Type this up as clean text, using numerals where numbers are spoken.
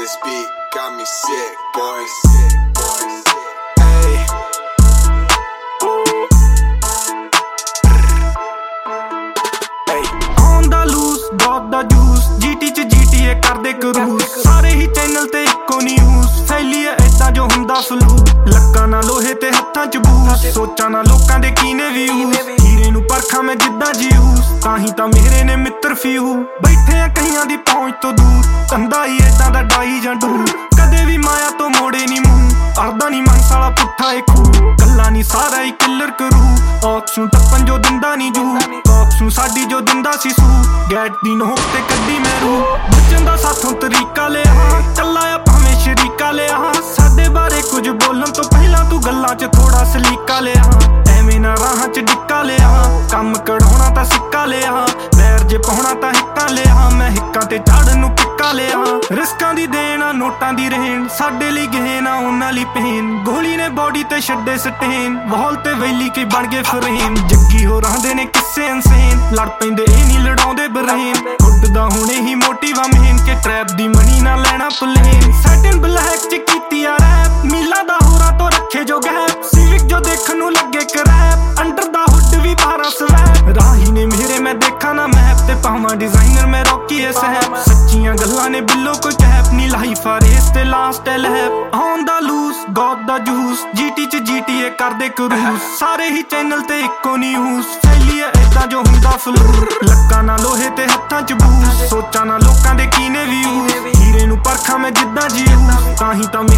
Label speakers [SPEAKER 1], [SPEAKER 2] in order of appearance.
[SPEAKER 1] This beat got me sick, boys. Hey.
[SPEAKER 2] Hey. On the loose, got the juice. GT च GTA ਕਰਦੇ cruise. ਸਾਰੇ ਹੀ channel ਤੇ ਇੱਕੋ ਨਿਊਜ਼ ਫੈਲੀ ਐ ਏਦਾਂ ਜੋ ਹੁੰਦਾ ਫਲੂ। ਲੱਕਾਂ ਨਾਲ ਲੋਹੇ ਤੇ ਹੱਥਾਂ ਚ ਬੂਸ, ਸੋਚਾਂ ਨਾ ਲੋਕਾਂ ਦੇ ਕੀਨੇ ਵਿਊਜ਼। ਹੀਰੇ ਨੂੰ ਪਰਖਾਂ ਮੈਂ ਜਿੱਦਾਂ ਜੀਊਸ, ਤਾਂ ਹੀ ਤਾਂ ਮੇਰੇ ਨੇ ਮਿੱਤਰ ਫਿਊ। ਬੈਠੇ ਆ ਕਈਆਂ ਦੀ ਪਹੁੰਚ ਤੋਂ ਦੂਰ, ਧੰਦਾ ਹੀ ਏਦਾਂ ਦਾ ਡਾਈ ਜਾਂ ਡੂਰ। ਕਦੇ ਵੀ ਮਾਇਆ ਤੋਂ ਮੋੜੇ ਨੀ ਮੂੰਹ, ਅੜਦਾ ਨੀ ਮਨ ਸਾਲਾ ਪੁੱਠਾ ਏ ਖੂ। ਗੱਲਾਂ ਨੀ ਸਾਰਾ ਹੀ ਕਿੱਲਰ ਕਰੂ, ਔਕਸ ਨੂੰ ਟੱਪਣ ਜੋ ਦਿੰਦਾ ਨੀ ਜੂ। ਔਕਸ ਨੂੰ ਸਾਡੀ ਜੋ ਦਿੰਦਾ ਸੀ ਸੂ, ਗੈਟ ਦੀ ਨੋਕ ਤੇ ਕੱਢੀ ਮੈਂ ਰੂ। ਬਚਣ ਦਾ ਸਾਥੋਂ ਤਰੀਕਾ ਲਿਆ, ਚੱਲਾ ਆ ਭਾਵੇਂ ਸ਼ਰੀਕਾ ਲਿਆ। ਸਾਡੇ ਬਾਰੇ ਕੁਝ ਬੋਲਣ ਤੋਂ ਪਹਿਲਾਂ ਤੂੰ ਗੱਲਾਂ 'ਚ ਥੋੜਾ ਸਲੀਕਾ ਲਿਆ। ਐਵੇਂ ਨਾ ਰਾਹਾਂ 'ਚ ਡਿੱਕਾ ਲਿਆ, ਕੰਮ ਕਢਾਉਣਾ ਤਾਂ ਸਿੱਕਾ ਲਿਆ। ਪੈਰ ਜੇ ਪਾਉਣਾ ਤਾਂ ਹਿੱਕਾਂ ਲਿਆ, ਮੈਂ ਹਿੱਕਾਂ ਤੇ ਚੜ੍ਹਨ ਨੂੰ ਪਿੱਕਾ ਲਿਆ। ਰਿਸਕਾਂ ਦੀ ਦੇਣ ਆ ਨੋਟਾਂ ਦੀ ਰਹਿਣ, ਸਾਡੇ ਲਈ ਗਹਿਣ ਆ ਉਹਨਾਂ ਲਈ ਪੇਨ। ਗੋਲੀ ਨੇ ਬੋਡੀ ਤੇ ਛੱਡੇ ਸਟੇਨ, ਵਾਲ ਤੇ ਵੈਲੀ ਕੇ ਬਣ ਗਏ ਫਰੇਮ। ਜੱਗੀ ਹੋ ਰਹਿੰਦੇ ਨੇ ਕਿੱਸੇ ਇਨਸੇਨ, ਲੜ ਪੈਂਦੇ ਇਹ ਨਹੀਂ ਲੜਾਉਂਦੇ ਬਰੇਨ। ਉੱਡਦਾ ਹੁਣੇ ਹੀ ਮੋਟੀਵਾ ਮੇਨ, ਕੇ ਟਰੈਪ ਦੀ ਮਨੀ ਨਾ ਲੈਣਾ ਪਲੇਨ। ਸੈਟਨ ਬਲੈਕ ਚ ਕੀਤੀ ਆ ਰੈਪ, ਮੀਲਾਂ ਦਾ ਹੋਰਾਂ ਤੋਂ ਰੱਖੇ ਜੋ ਗੈਪ। ਸਿਵਿਕ ਜੋ ਦੇਖਣ ਨੂੰ ਲੱਗੇ ਕਰੈਪ, ਅੰਡਰ ਦਾ ਹੁੱਡ ਵੀ 12 ਸਵੈਪ। ਰਾਹੀ ਨੇ ਮੇਰੇ ਮੈਂ ਦੇਖਾਂ ਨਾ ਮੈਪ, ਤੇ ਪਾਵਾਂ ਡਿਜ਼ਾਈਨਰ ਮੈਂ ਰੌਕੀ ਐ ਸੈਪ। ਸੱਚੀਆਂ ਗੱਲਾਂ ਨੇ ਬਿੱਲੋ ਕੋਈ ਕੈਪ ਨੀ, ਲਾਈਫ ਆ ਰੇਸ ਤੇ ਲਾਸਟ ਐ lap. On the loose, got the juice, GT ਚ GTA ਕਰਦੇ ਕਰੂਜ਼। ਸਾਰੇ ਹੀ ਚੈਨਲ ਤੇ ਇੱਕੋ ਨਿਊਜ਼ ਫੈਲੀ ਐ ਏਦਾਂ ਜੋ ਹੁੰਦਾ ਫਲੂ। ਲੱਕਾਂ ਨਾਲ ਲੋਹੇ ਤੇ ਹੱਥਾਂ ਚ ਬੂਸ, ਸੋਚਾਂ ਨਾ ਲੋਕਾਂ ਦੇ ਕੀਨੇ ਵਿਊਜ਼। ਹੀਰੇ ਨੂੰ ਪਰਖਾਂ ਮੈਂ ਜਿੱਦਾਂ ਜੀਊਸ, ਤਾਂ ਹੀ ਤਾਂ